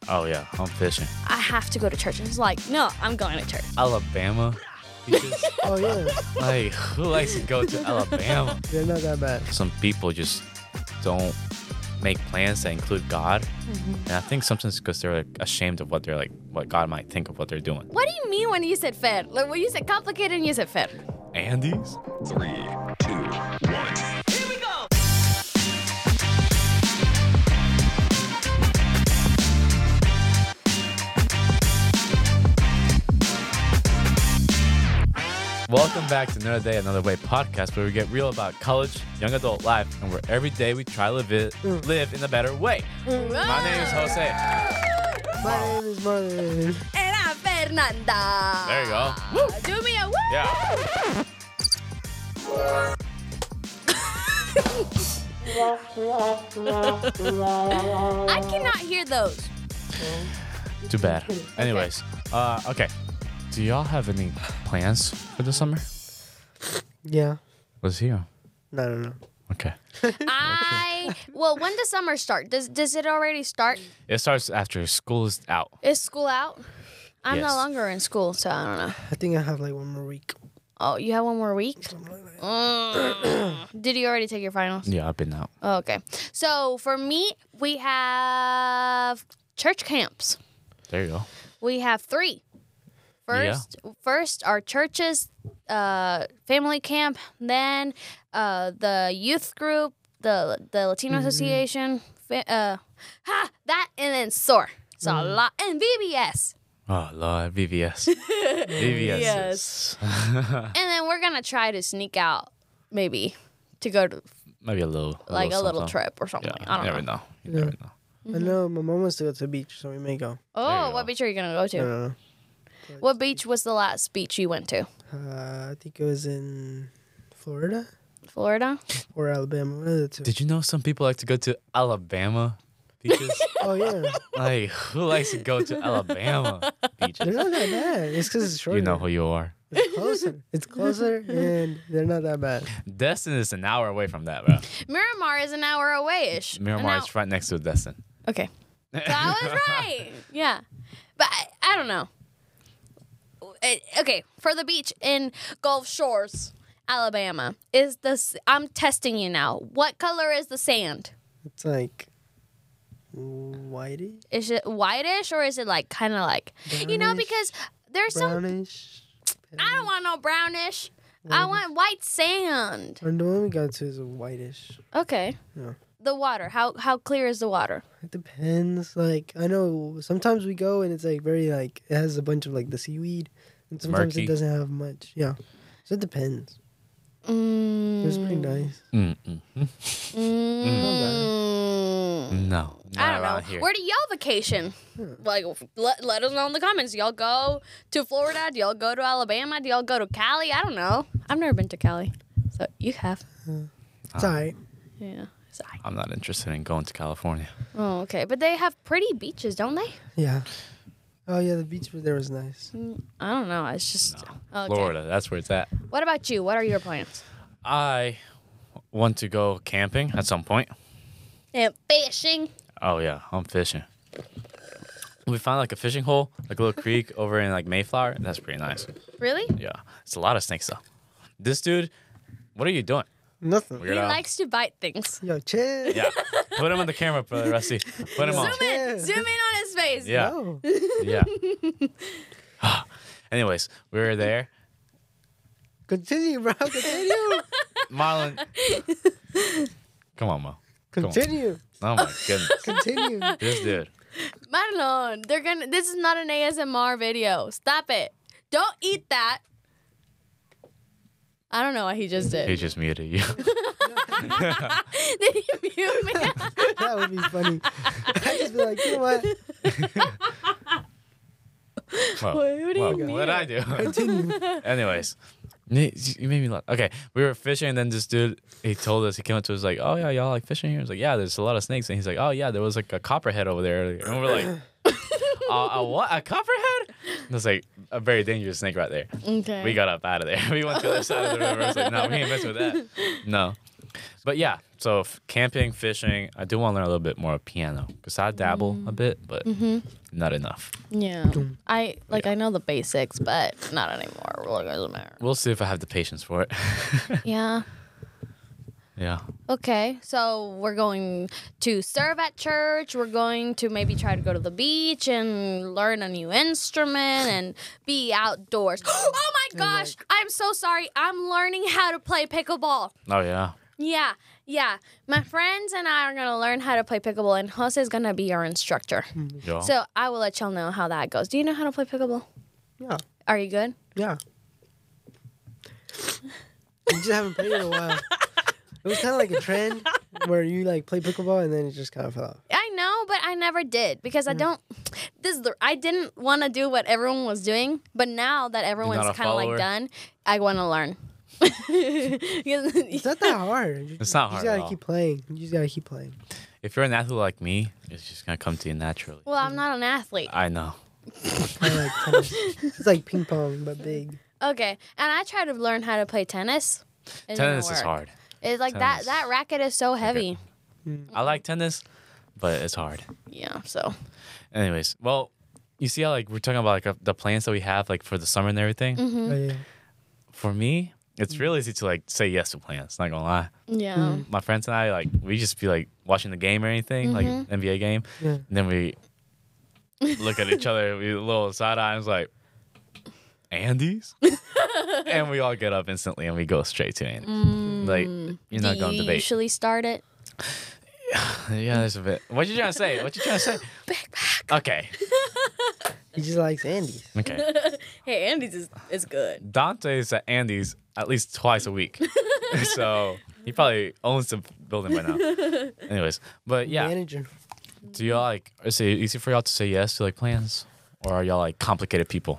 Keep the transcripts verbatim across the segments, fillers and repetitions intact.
Oh, yeah. I'm fishing. I have to go to church. And it's like, no, I'm going to church. Alabama beaches? Oh, yeah. Like, who likes to go to Alabama? They're not that bad. Some people just don't make plans that include God. Mm-hmm. And I think sometimes because they're like ashamed of what they're like, what God might think of what they're doing. What do you mean when you said fair? Like when you said complicated and you said fair? Andes? Three, two, one. Here we go. Welcome back to Another Day, Another Way podcast, where we get real about college, young adult life, and where every day we try to live it, live in a better way. My name is Jose. My name is Marlon. And I'm Fernanda. There you go. Woo. Do me a woo. Yeah. I cannot hear those. Too bad. Anyways, uh, okay. Do y'all have any plans for the summer? Yeah. What's here? No, no, no. Okay. I well, when does summer start? Does does it already start? It starts after school is out. Is school out? I'm Yes. no longer in school, so I don't know. I think I have like one more week. Oh, you have one more week? Something like that. Mm. Did you already take your finals? Yeah, I've been out. Oh, okay. So for me, we have church camps. There you go. We have three. First, first our church's uh, family camp, then uh, the youth group, the the Latino Association, fa- uh, ha, that, and then S O A R. So a lot, and V B S. Oh, Lord, V V S. V V S. Yes. And then we're gonna try to sneak out, maybe, to go to Maybe a little. like a little something. trip or something. Yeah, I don't you never know. know. You Yeah. never know. I know my mom wants to go to the beach, so we may go. There Oh, you what go. beach are you gonna go to? I don't know. What beach was the last beach you went to? Uh, I think it was in Florida Florida? or Alabama. One of the two. Did you know some people like to go to Alabama beaches? Oh, yeah. Like, who likes to go to Alabama They're beaches? not that bad. It's because it's shorter. You know who you are. It's closer. It's closer, and they're not that bad. Destin is an hour away from that, bro. Miramar is an hour away-ish. Miramar An is right next to Destin. hou- Okay. So I was right. Yeah. But I, I don't know. It- okay, for the beach in Gulf Shores, Alabama, is this I'm testing you now. What color is the sand? It's like whitey, Is it whitish or is it like kind of like you know Brownish. because there's some brownish. I don't want no brownish. I want white sand. And the one we got to is a whitish. Okay. Yeah. The water. How how clear is the water? It depends. Like I know sometimes we go and it's like very like it has a bunch of like the seaweed, and sometimes Murky. it doesn't have much. Yeah. So it depends. Mm. It was pretty nice. Mm-mm. Mm. No, not I don't around know. here. Where do y'all vacation? Like, let, let us know in the comments. Do y'all go to Florida? Do y'all go to Alabama? Do y'all go to Cali? I don't know. I've never been to Cali. So you have. It's alright. Yeah. Sorry. I'm not interested in going to California. Oh, okay. But they have pretty beaches, don't they? Yeah. Oh yeah, the beach there was nice. I don't know. It's just. Okay. Florida, that's where it's at. What about you? What are your plans? I want to go camping at some point. And fishing. Oh yeah, I'm fishing. We found like a fishing hole, like a little creek over in like Mayflower. That's pretty nice. Really? Yeah, it's a lot of snakes though. This dude, what are you doing? Nothing. He Weirdo. likes to bite things. Yo, chill. Yeah, put him on the camera, brother Rusty. Put him on. Zoom in. Yeah. Zoom in on his face. Yeah, No. yeah. Anyways, we were there. Continue, bro. Continue. Marlon, come on, Mo. Come on. Continue. Oh my goodness, Continue. this dude. Marlon, they're gonna. This is not an A S M R video. Stop it. Don't eat that. I don't know what he just did. He just muted you. Did he mute me? That would be funny. I'd just be like, you know what? Whoa, What do you whoa, mean? what did I do? Continue. Anyways, you you made me laugh. Okay, we were fishing, and then this dude, he told us, he came up to us like, oh yeah, y'all like fishing here? I was like, yeah, there's a lot of snakes. And he's like, oh yeah, there was like a copperhead over there. And we're like, uh, a what? A copperhead? And it was like a very dangerous snake right there. Okay. We got up out of there. We went to the other side of the river. I was like, no, we ain't messing with that. No. But yeah, so f- camping, fishing. I do want to learn a little bit more of piano because I dabble a bit, but not enough. Yeah. I like I know the basics, but not anymore. It really doesn't matter. We'll see if I have the patience for it. Yeah. Yeah. Okay, so we're going to serve at church. We're going to maybe try to go to the beach and learn a new instrument and be outdoors. Oh my gosh, I'm so sorry. I'm learning how to play pickleball. Oh yeah. Yeah, yeah. My friends and I are going to learn how to play pickleball, and Jose is going to be our instructor. Yeah. So I will let y'all know how that goes. Do you know how to play pickleball? Yeah. Are you good? Yeah. You just haven't played in a while. It was kind of like a trend where you like play pickleball and then it just kind of fell off. I know, but I never did because I don't. This is the, I didn't want to do what everyone was doing, but now that everyone's not a kind of like follower? done, I want to learn. It's not that hard. You- It's not You hard just at gotta all. keep playing. You just gotta keep playing. If you're an athlete like me, it's just gonna come to you naturally. Well, I'm not an athlete. I know. Kind of like tennis. It's like ping pong but big. Okay, and I tried to learn how to play tennis. It didn't Tennis is work. hard. It's like Tennis. that. That racket is so heavy. I like tennis, but it's hard. Yeah. So. Anyways, well, you see how like we're talking about like uh, the plans that we have like for the summer and everything. Mm-hmm. Oh, yeah. For me, it's real easy to like say yes to plans. Not gonna lie. Yeah. My friends and I like we just be like watching the game or anything like Mm-hmm. N B A game, Yeah. and then we look at each other, we a little side eyes like Andy's, and we all get up instantly and we go straight to Andy's. Like you're not Do going you to debate. usually start it? Yeah, there's a bit. What you trying to say? What you trying to say? Okay. He just likes Andy's. Okay. Hey, Andy's is, is good. Dante's at Andy's at least twice a week. So he probably owns the building by now. Anyways, but yeah. Manager. Do y'all like, is it easy for y'all to say yes to like plans? Or are y'all like complicated people?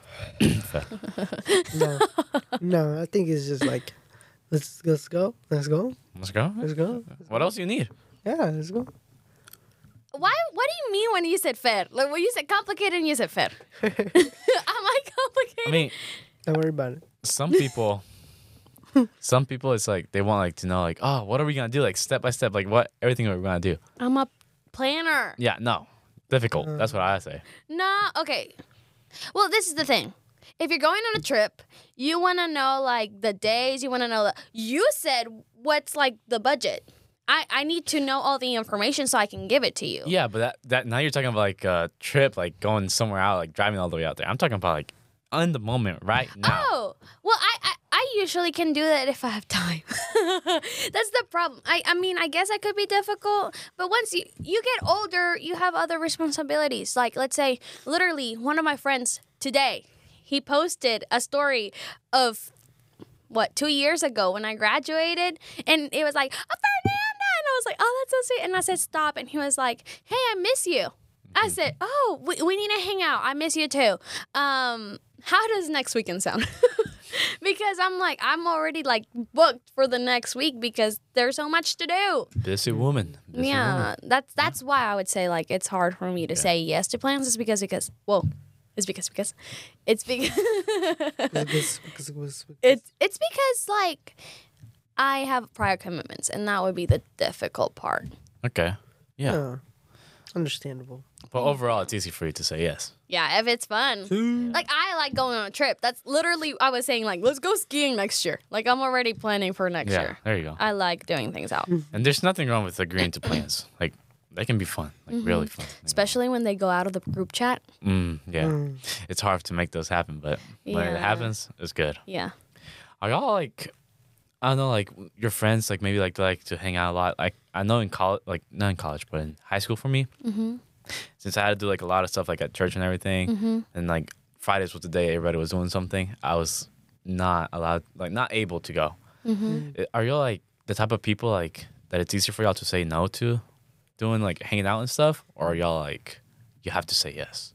No. No, I think it's just like, let's let's go. Let's go. Let's go. Let's go. What else do you need? Yeah, let's go. Why? What do you mean when you said fair? Like when you said complicated and you said fair? Am I complicated? I mean, Don't worry about it. some people, some people, it's like they want like to know like, oh, what are we gonna do? Like step by step, like what everything we're gonna do. I'm a planner. Yeah, no, difficult. That's what I say. No, okay. Well, this is the thing. If you're going on a trip, you want to know like the days. You want to know the. You said what's like the budget. I I need to know all the information so I can give it to you. Yeah, but that that now you're talking about like a trip, like going somewhere out, like driving all the way out there. I'm talking about like on the moment, right now. Oh, well, I, I, I usually can do that if I have time. That's the problem. I, I mean, I guess I could be difficult, but once you, you get older, you have other responsibilities. Like, let's say, literally, one of my friends today, he posted a story of, what, two years ago when I graduated, and it was like, oh, Fernanda, and I was like, oh, that's so sweet, and I said, stop, and he was like, hey, I miss you. I said, oh, we, we need to hang out. I miss you too. Um, how does next weekend sound? Because I'm like, I'm already like booked for the next week because there's so much to do. Busy woman. Busy Yeah, woman. that's that's why I would say like it's hard for me to say yes to plans. Is because because well, it's because because it's because Because- because- because- it's it's because like I have prior commitments, and that would be the difficult part. Okay. Yeah. Yeah. Understandable. But overall, it's easy for you to say yes. Yeah, if it's fun. Like, I like going on a trip. That's literally, I was saying, like, let's go skiing next year. Like, I'm already planning for next Yeah. year. There you go. I like doing things out, And there's nothing wrong with agreeing to plans. Like they can be fun, like really fun. especially when they go out of the group chat. Mm, yeah. Mm. It's hard to make those happen, but when Yeah. it happens, it's good. Yeah. Are y'all like, I don't know, like your friends, like maybe like they like to hang out a lot. Like I know in college, like not in college, but in high school for me, Mm-hmm. since I had to do like a lot of stuff like at church and everything, Mm-hmm. and like Fridays was the day everybody was doing something, I was not allowed, like not able to go. Mm-hmm. I- Are y'all like the type of people like that it's easier for y'all to say no to doing like hanging out and stuff, or are y'all like you have to say yes?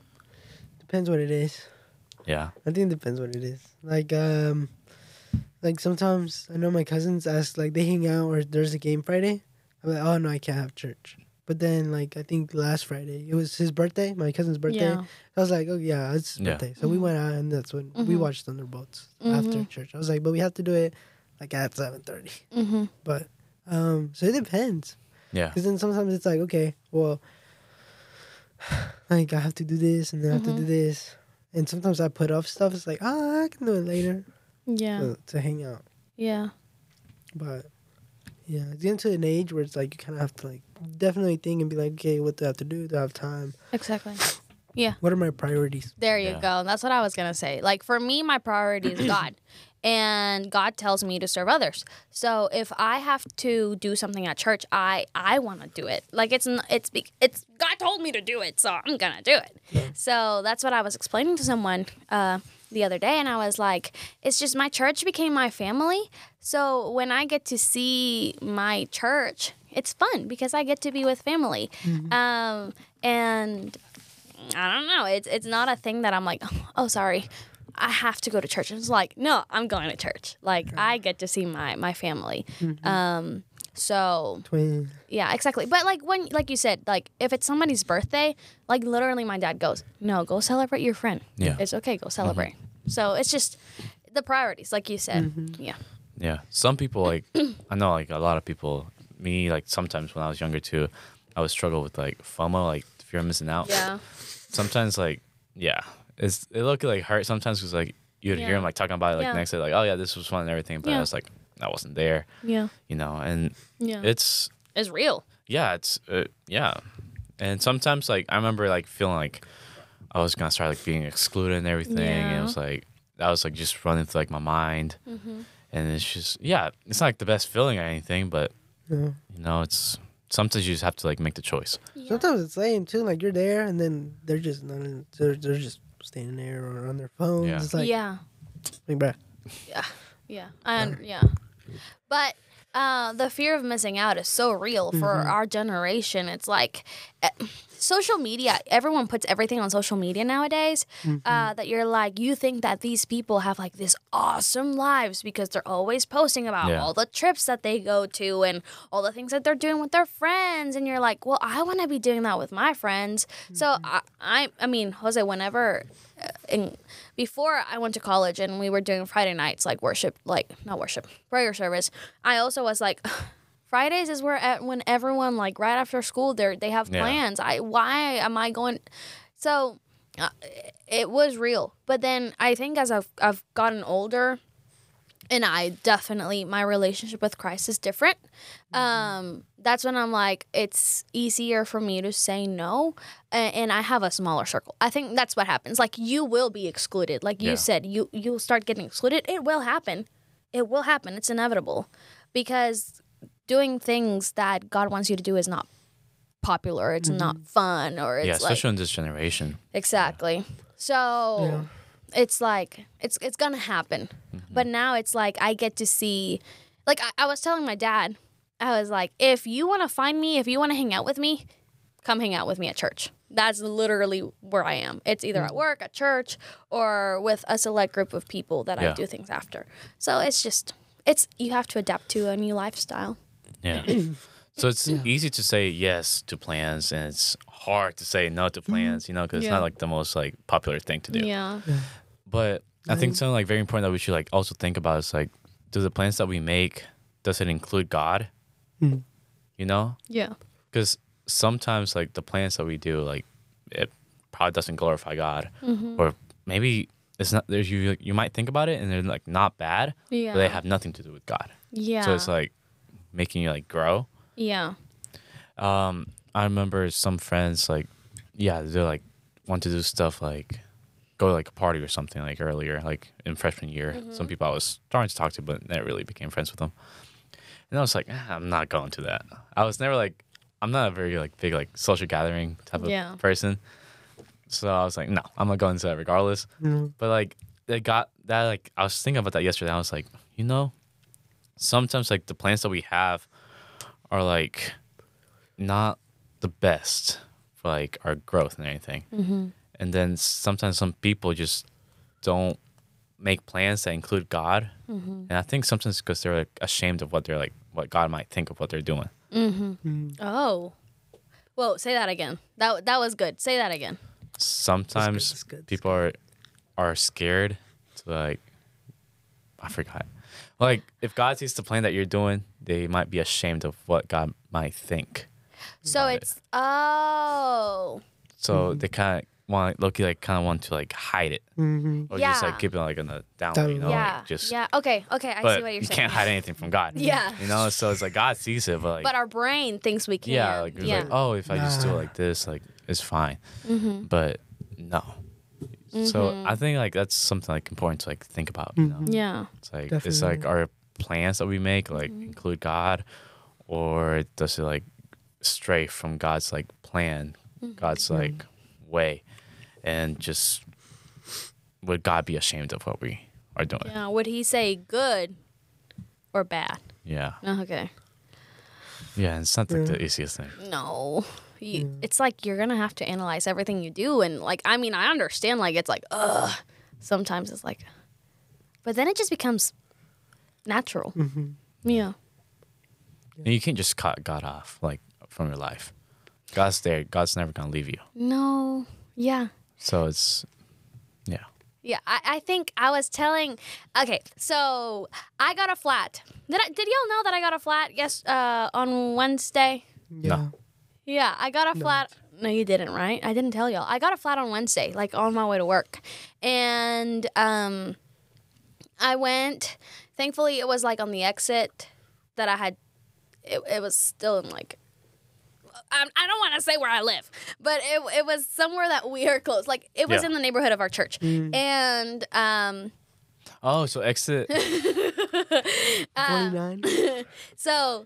Depends what it is. Yeah. I think it depends what it is. Like, um, like sometimes I know my cousins ask, like, they hang out or there's a game Friday. I'm like, oh no, I can't have church. But then, like, I think last Friday it was his birthday, my cousin's birthday. Yeah. I was like, oh yeah, it's his Yeah. birthday. So we went out and that's when we Mhm. watched Thunderbolts after Mhm. church. I was like, but we have to do it like at seven thirty. Mm-hmm. But Um, so it depends. Yeah. Because then sometimes it's like, okay, well, like I have to do this and then I have to do this. And sometimes I put off stuff. It's like, ah, I can do it later Yeah. to, to hang out. Yeah. But yeah, it's getting to an age where it's like you kind of have to like definitely think and be like, okay, what do I have to do? Do I have time? Exactly. What are my priorities? There you Yeah. go. That's what I was going to say. Like, for me, my priority is God. And God tells me to serve others. So if I have to do something at church, I I want to do it. Like it's n- it's be- it's God told me to do it, so I'm gonna do it. So that's what I was explaining to someone uh, the other day, and I was like, it's just my church became my family. So when I get to see my church, it's fun because I get to be with family. Um, and I don't know. It's it's not a thing that I'm like, oh, sorry, I have to go to church. It's like, no, I'm going to church. Like I get to see my my family. Um, so Twin. yeah, exactly. But like when, like you said, like if it's somebody's birthday, like literally, my dad goes, no, go celebrate your friend. Yeah. It's okay, go celebrate. So it's just the priorities, like you said. Yeah. Yeah. Some people like I know like a lot of people. Me like sometimes when I was younger too, I would struggle with like FOMO, like fear of missing out. Yeah. Sometimes like yeah, it's it looked like hurt sometimes because like you'd Yeah. hear him like talking about it like Yeah. next day like oh yeah this was fun and everything, but Yeah. I was like I wasn't there, Yeah. you know, and Yeah. it's It's real. yeah it's uh, yeah, and sometimes like I remember like feeling like I was gonna start like being excluded and everything, and Yeah. it was like that was like just running through like my mind, Mm-hmm. and it's just yeah, it's not like the best feeling or anything, but Yeah. you know it's sometimes you just have to like make the choice. Sometimes it's lame too. Like you're there and then they're just not in, they're, they're just standing there or on their phones. Yeah. It's like, yeah. like, bruh. Yeah. And yeah. But uh, the fear of missing out is so real for our generation. It's like eh, social media, everyone puts everything on social media nowadays. Uh, that you're like, you think that these people have like this awesome lives because they're always posting about Yeah. all the trips that they go to and all the things that they're doing with their friends. And you're like, well, I want to be doing that with my friends. So I, I, I mean, Jose, whenever. uh, In, before I went to college and we were doing Friday nights like worship, like not worship, prayer service, I also was like, Fridays is where at, when everyone like right after school they they have Yeah. plans. I why am I going? So uh, it was real, but then I think as I've I've gotten older, and I definitely my relationship with Christ is different. Um, that's when I'm like, it's easier for me to say no, and, and I have a smaller circle. I think that's what happens. Like you will be excluded. Like you Yeah. said, you you'll start getting excluded. It will happen. It will happen. It's inevitable, because doing things that God wants you to do is not popular. It's not fun, or it's Yeah, like especially in this generation. exactly. So Yeah. it's like it's it's gonna happen. But now it's like I get to see, like I, I was telling my dad, I was like, if you want to find me, if you want to hang out with me, come hang out with me at church. That's literally where I am. It's either at work, at church, or with a select group of people that I Yeah. do things after. So it's just it's you have to adapt to a new lifestyle. Yeah. So it's easy to say yes to plans, and it's hard to say no to plans, you know, because it's Yeah. not like the most like popular thing to do. Yeah. But I think something like very important that we should like also think about is like, do the plans that we make, does it include God? Mhm. You know, Yeah. because sometimes like the plans that we do, like it probably doesn't glorify God, or maybe it's not. There's you you might think about it and they're like not bad, Yeah. but they have nothing to do with God. Yeah. So it's like making you like grow. yeah. Um, I remember some friends like, yeah, they like want to do stuff like go to like a party or something like earlier, like in freshman year. Some people I was starting to talk to, but never really became friends with them. And I was like, ah, I'm not going to that. I was never like, I'm not a very like big like social gathering type of Yeah. person. So I was like, no, I'm not going to that regardless. Mhm. But like, they got that like I was thinking about that yesterday. I was like, you know, sometimes like the plans that we have are like not the best for like our growth and anything. Mm-hmm. And then sometimes some people just don't make plans that include God. Mm-hmm. And I think sometimes because they're like ashamed of what they're like, what God might think of what they're doing. Mm. Oh. Whoa, say that again. That that was good. Say that again. Sometimes that's good, that's people are are scared to like, I forgot. Like if God sees the plan that you're doing, they might be ashamed of what God might think. So about it. it's oh So they kind of want Loki like kind of want to like hide it Mm-hmm. or just Yeah. like keep it like on the down, Down low, you know, low. yeah like just. yeah okay okay I But see what you're you saying. can't hide anything from God. Yeah. You know, so it's like God sees it, but like. But our brain thinks we can. yeah, like, it's yeah. like oh, if I just do it Nah. like this, like it's fine. Mm-hmm. But no. So I think like that's something like important to like think about. You know, Yeah. it's like it's Definitely. like our plans that we make like Mm-hmm. include God, or does it like stray from God's like plan, Mm-hmm. God's like way, and just would God be ashamed of what we are doing? Yeah. Would he say good or bad? Yeah, Oh, okay. yeah. It's not like Yeah. the easiest thing. No. You, It's like you're gonna have to analyze everything you do, and like I mean I understand like it's like ugh. Sometimes it's like, but then it just becomes natural. Mm-hmm. Yeah. And you can't just cut God off like from your life. God's there. God's never gonna leave you. No. Yeah. So it's yeah. Yeah, I, I think I was telling. Okay, so I got a flat. Did I, did y'all know that I got a flat? Yes, uh, on Wednesday. Yeah. Yeah, I got a flat. No, you didn't, right? I didn't tell y'all. I got a flat on Wednesday, like on my way to work, and um, I went. Thankfully, it was like on the exit that I had. It, it was still in like. I, I don't want to say where I live, but it it was somewhere that we are close. Like it was Yeah. in the neighborhood of our church, and um. Oh, so exit. Forty-nine. So,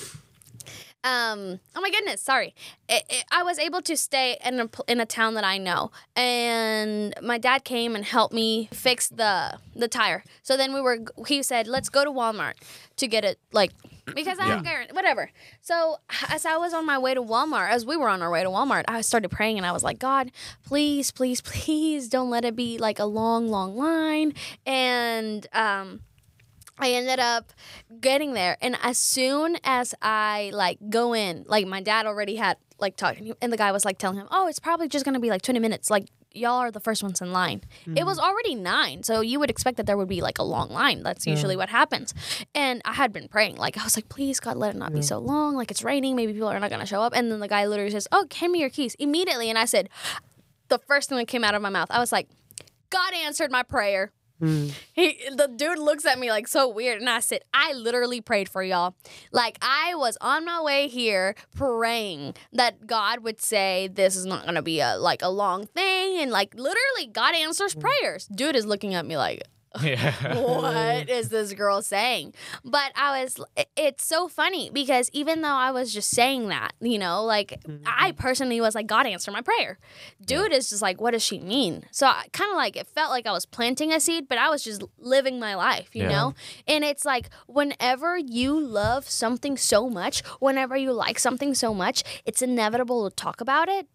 um, oh my goodness, sorry. It, it, I was able to stay in a pl- in a town that I know, and my dad came and helped me fix the the tire. So then we were. He said, "Let's go to Walmart to get it like." Because I have Yeah. guarantee, whatever. So as I was on my way to Walmart, as we were on our way to Walmart, I started praying and I was like, God, please, please, please don't let it be like a long, long line. And um, I ended up getting there. And as soon as I like go in, like my dad already had like talking, and the guy was like telling him, oh, it's probably just going to be like twenty minutes. Like, y'all are the first ones in line. It was already nine, so you would expect that there would be like a long line. That's usually what happens. And I had been praying, like I was like, please God, let it not be so long. Like it's raining, maybe people are not gonna show up. And then the guy literally says, oh, hand me your keys immediately. And I said, the first thing that came out of my mouth, I was like, God answered my prayer. Mm. He, the dude looks at me like so weird, and I said, I literally prayed for y'all. Like I was on my way here praying that God would say this is not gonna be a like a long thing, and like literally God answers prayers. Dude is looking at me like, Yeah. what is this girl saying? But I was, it's so funny because even though I was just saying that, you know, like I personally was like, God answer my prayer. Dude is just like, what does she mean? So I kind of like, it felt like I was planting a seed, but I was just living my life, you Yeah. know? And it's like, whenever you love something so much, whenever you like something so much, it's inevitable to talk about it.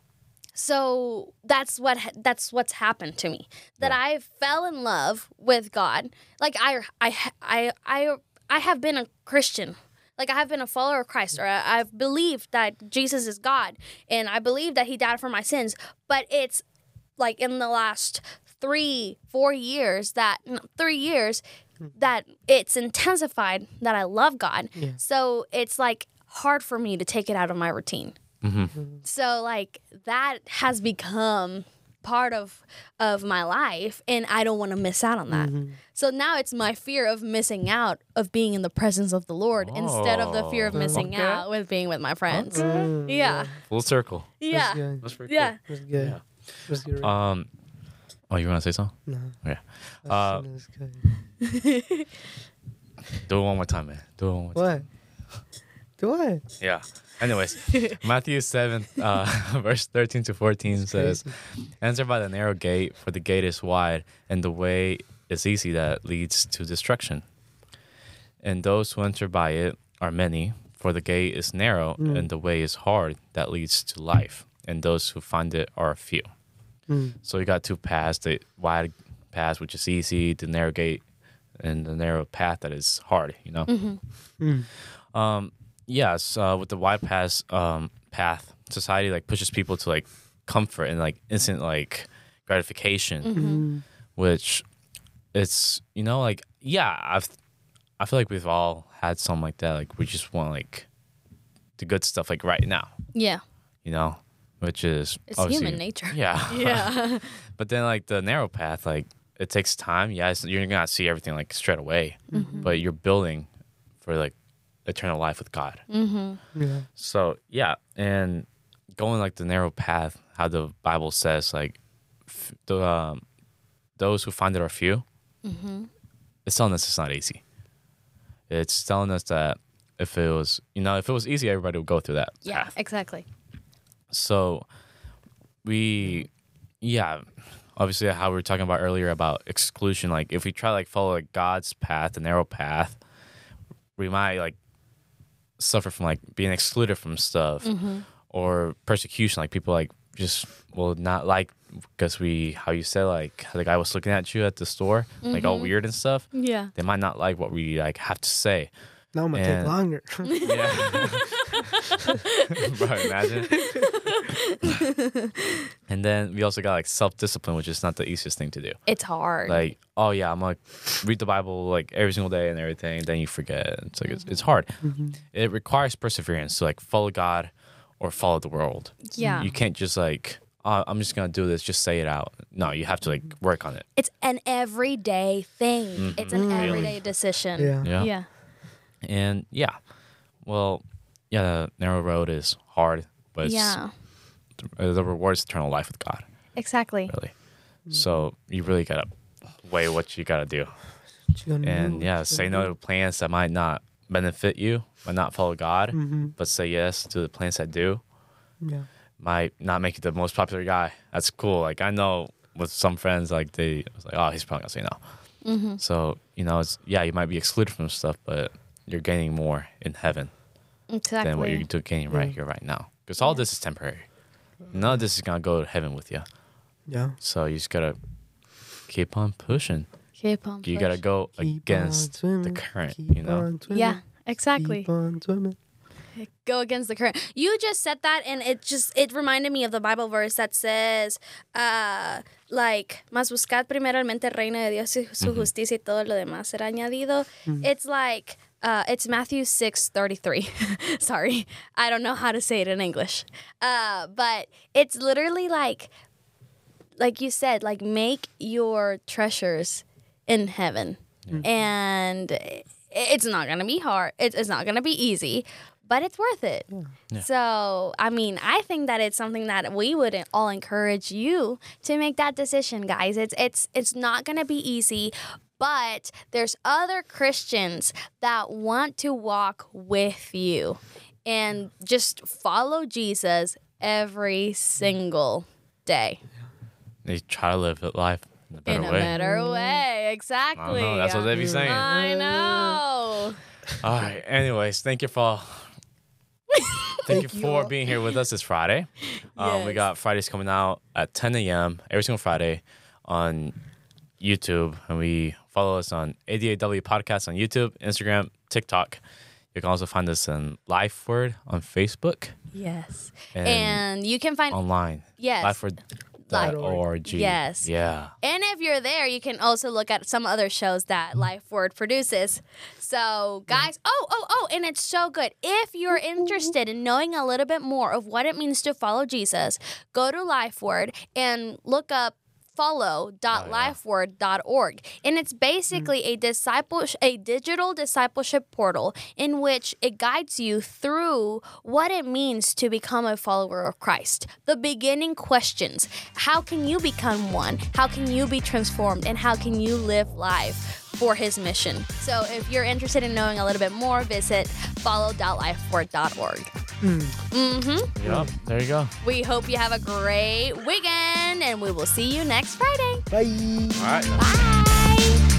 So that's what ha- that's what's happened to me. That I fell in love with God. Like I I I I I have been a Christian. Like I have been a follower of Christ, or I, I've believed that Jesus is God, and I believe that He died for my sins. But it's like in the last three, four years that no, three years that it's intensified that I love God. Yeah. So it's like hard for me to take it out of my routine. So like that has become part of of my life, and I don't want to miss out on that. So now it's my fear of missing out of being in the presence of the Lord instead of the fear of Oh, missing okay. out with being with my friends. Mm, Yeah. Full circle. Yeah. That's good. That's pretty Yeah. That's good. Yeah. That's good. cool. Um. Oh, you want to say something? no. Yeah. That's, Uh, that's good. Do it one more time, man. Do it one more time. What? Do what? Yeah. Anyways, Matthew seven, uh, verse thirteen to fourteen says, "Enter by the narrow gate, for the gate is wide, and the way is easy that leads to destruction. And those who enter by it are many, for the gate is narrow, and the way is hard that leads to life, and those who find it are few." Mm. So you got two paths: the wide path, which is easy, the narrow gate, and the narrow path that is hard. You know. Mm. Um, yes, uh, with the wide path, um, path, society like pushes people to like comfort and like instant like gratification, Mm. which it's you know like yeah, I've I feel like we've all had something like that. Like we just want like the good stuff like right now, Yeah. you know, which is It's obviously- human nature. Yeah. Yeah. But then like the narrow path, like it takes time. Yes, you're gonna see everything like straight away, Mm-hmm. but you're building for like eternal life with God. Mm-hmm. Yeah. So yeah, and going like the narrow path, how the Bible says like f- the um, those who find it are few. Mm-hmm. It's telling us it's not easy. It's telling us that if it was, you know, if it was easy, everybody would go through that Yeah, path. exactly. So we, yeah, obviously how we were talking about earlier about exclusion. Like if we try like follow like God's path, the narrow path, we might like suffer from like being excluded from stuff or persecution. Like people like just will not like because we, how you said like how the guy was looking at you at the store, like all weird and stuff. Yeah. They might not like what we like have to say. Now I'm gonna And- take longer. Yeah. Bro, imagine. And then we also got like self-discipline, which is not the easiest thing to do. It's hard. Like, oh yeah, I'm like read the Bible like every single day and everything. Then you forget. It's like it's, it's hard. It requires perseverance to like follow God or follow the world. yeah. You can't just like, oh, I'm just gonna do this. Just say it out. No, you have to like work on it. It's an everyday thing. It's an Really. everyday decision. Yeah. Yeah. Yeah. And yeah, well, yeah, the narrow road is hard, but it's, Yeah. the, the reward is eternal life with God. Exactly. Really. So you really gotta weigh what you gotta do, What you gonna and do? yeah, What you say gonna no to plans that might not benefit you, might not follow God, Mhm. but say yes to the plans that do. do? Yeah. Might not make you the most popular guy. That's cool. Like I know with some friends, like they was like, oh, he's probably gonna say no. Mm-hmm. So you know, it's yeah, you might be excluded from stuff, but you're gaining more in heaven Exactly. than what you're do- gaining right Yeah. here, right now. Because all Yeah. this is temporary. None of this is gonna go to heaven with you. Yeah. So you just gotta keep on pushing. Keep on You gotta pushing. go Keep on against the swimming, current, keep you know? on swimming, Yeah. Exactly. Keep on swimming. Go against the current. You just said that, and it just it reminded me of the Bible verse that says, uh, like, mas buscad primeramente el reino de Dios y su justicia y todo lo demás será añadido. It's like, uh, it's Matthew six thirty-three. Sorry, I don't know how to say it in English. Uh, but it's literally like, like you said, like make your treasures in heaven, and it- it's not gonna be hard. It's it's not gonna be easy, but it's worth it. Yeah. So, I mean, I think that it's something that we would all encourage you to make that decision, guys. It's it's it's not going to be easy, but there's other Christians that want to walk with you and just follow Jesus every single day They try to live a life in a better in a way. better way. I don't Exactly. know. That's what they be saying. I know. All right. Anyways, thank you for thank you Thank you for all. being here with us this Friday. Um, we Yes. got Fridays coming out at ten a.m. every single Friday on YouTube, and we follow us on A D A W Podcast on YouTube, Instagram, TikTok. You can also find us on LifeWord on Facebook Yes. and, And you can find online. yes. LifeWord dot org. Yes. Yeah. And if you're there, you can also look at some other shows that LifeWord produces. So, guys, oh, oh, oh, and it's so good. If you're interested in knowing a little bit more of what it means to follow Jesus, go to LifeWord and look up follow dot lifeword dot org, and it's basically a disciple a digital discipleship portal in which it guides you through what it means to become a follower of Christ. The beginning questions: how can you become one? How can you be transformed? And how can you live life for his mission? So if you're interested in knowing a little bit more, visit follow dot lifeword dot org. Mm-hmm. Yep. There you go. We hope you have a great weekend, and we will see you next Friday. Bye. All right. Bye.